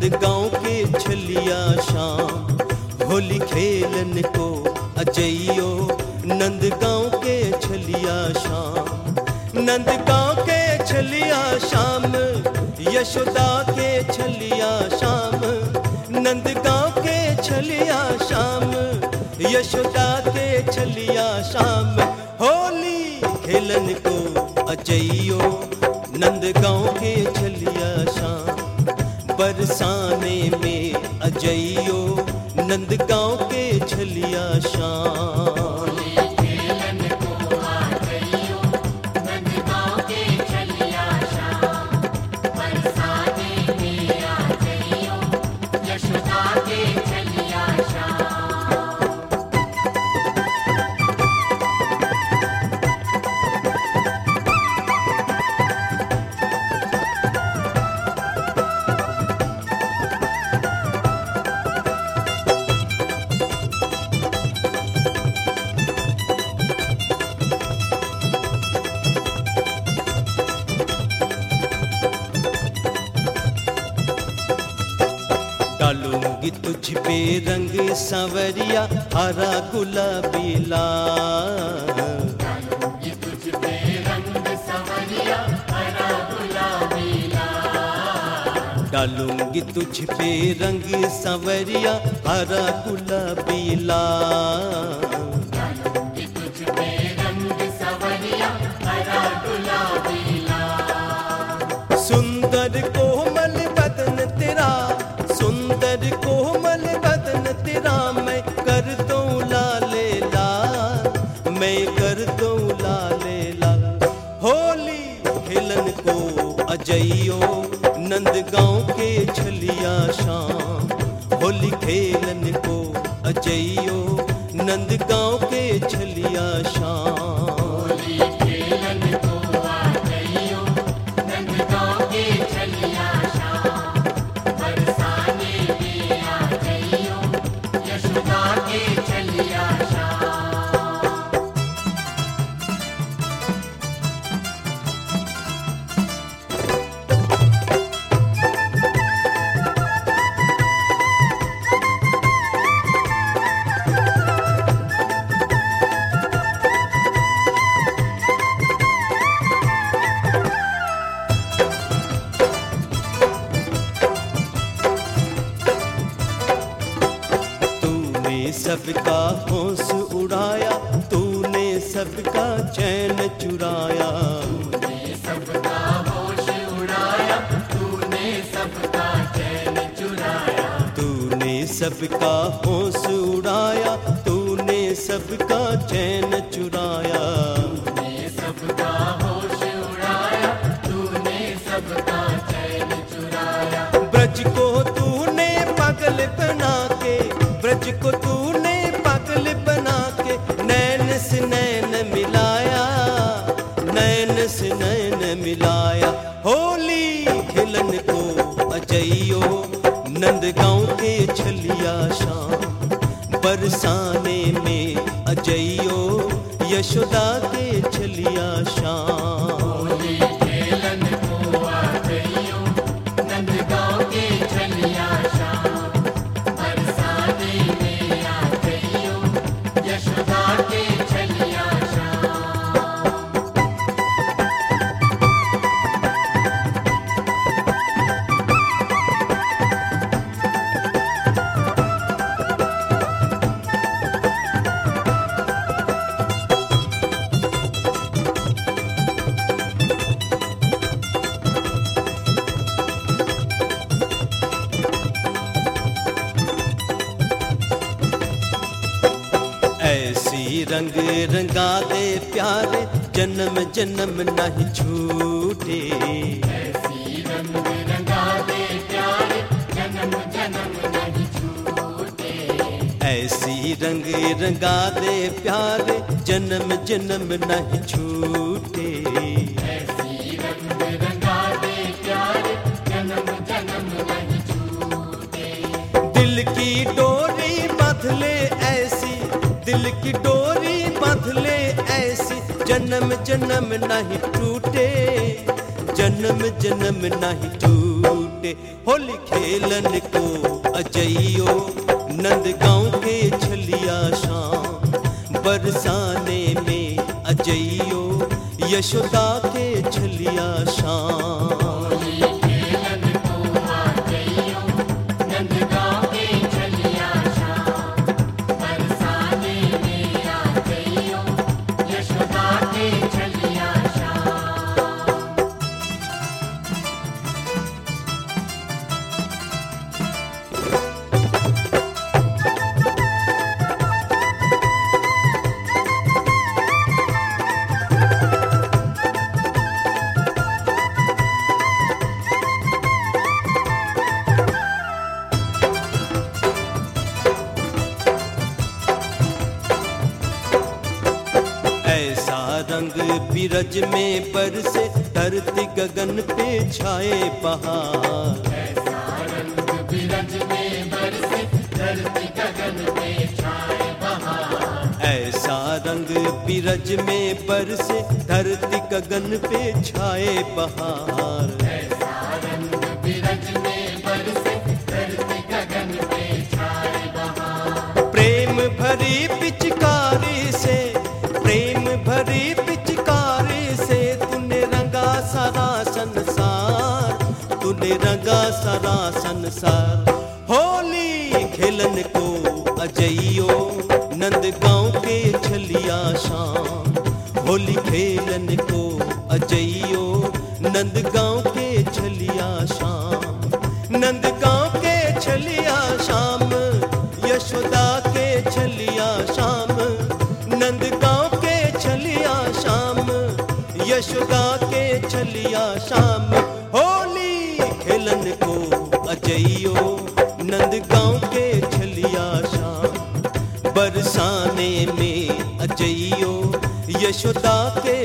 नंदगांव के छलिया शाम, होली खेलन को अजइयो। नंदगांव के छलिया शाम, नंदगांव के छलिया शाम, यशोदा के छलिया शाम, नंदगांव के छलिया शाम, यशोदा के छलिया शाम, होली खेलन को अजइयो। नंदगांव के छलिया शाम, बरसाने में अजइयो। नंदगांव के छलिया शाम, डालूंगी तुझ पे रंग सांवरिया, हरा गुलाबी लाल। डालूंगी तुझ पे रंग सांवरिया, हरा गुलाबी लाल। डालूंगी तुझ पे रंग सांवरिया, हरा गुलाबी लाल। डालूंगी तुझ पे रंग सांवरिया, हरा गुलाबी लाल। सुंदर कोमल बदन तेरा, सुंदर कोमल बदन तेरा, मैं कर दूं लाले लाल, मैं कर दूं लाले लाल। होली खेलन को अजइयो। नंदगांव के छलिया शाम, होली खेलन को अजइयो। नंदगांव के छलिया शाम, होली खेलन को अजइयो। नंदगांव के छलिया शाम, बरसाने में अजइयो। यशोदा के छलिया शाम। सबका होश उड़ाया, तूने सबका चैन चुराया। तूने सबका होश उड़ाया, तूने सबका चैन चुराया। तूने सबका होश उड़ाया, तूने सबका चैन चुराया। तूने सबका होश उड़ाया, तूने सबका चैन चुराया। ब्रज को तूने पागल बना के, ब्रज को तूने पागल बना के, नैन से नैन मिलाया, नैन से नैन मिलाया। होली खेलन को अजइयो। नंदगांव के छलिया शाम, बरसाने में अजइयो। यशोदा के छलिया शाम, होली खेलन को अजइयो। नंदगांव के छलिया शाम, बरसाने में अजइयो। यशोदा के छलिया शाम। ऐसी रंग रंगा दे प्यारे, जन्म जन्म नहीं छूटे। ऐसी रंग रंगा दे प्यारे, जन्म जन्म नहीं छूटे। ऐसी रंग रंगा दे प्यारे, जन्म जन्म नहीं छूटे। ऐसी रंग रंगा दे प्यारे, जन्म जन्म नहीं छूटे। दिल की डोरी बांध ले ऐसी, दिल की डोरी बांध ले ऐसी, जन्म जन्म नहीं टूटे, जन्म जन्म नहीं टूटे। छूटे। होली खेलन को अजइयो नंद गांव के छलिया शाम, बरसाने में अजइयो यशोदा के छलिया शाम। रंग बिरज में बरसे धरती गगन पे छाए बहार। ऐसा रंग बिरज में बरसे धरती गगन पे छाए बहार। ऐसा रंग बिरज में बरसे धरती गगन पे छाए बहार। ऐसा रंग बिरज में बरसे धरती गगन पे छाए बहार। प्रेम भरी पिचकारी से, प्रेम भरी पिचकारी से तूने रंगा सारा संसार, तूने रंगा सारा संसार। होली खेलन को अजइयो नंद गांव के छलिया शाम, होली खेलन को अजइयो नंद गांव के छलिया शाम। नंद गांव के छलिया शाम, यशोदा के छलिया शाम, नंद गांव के छलिया शाम, यशोदा के छलिया शाम। होली खेलन को अजइयो नंद गांव के छलिया शाम, बरसाने में अजइयो यशोदा के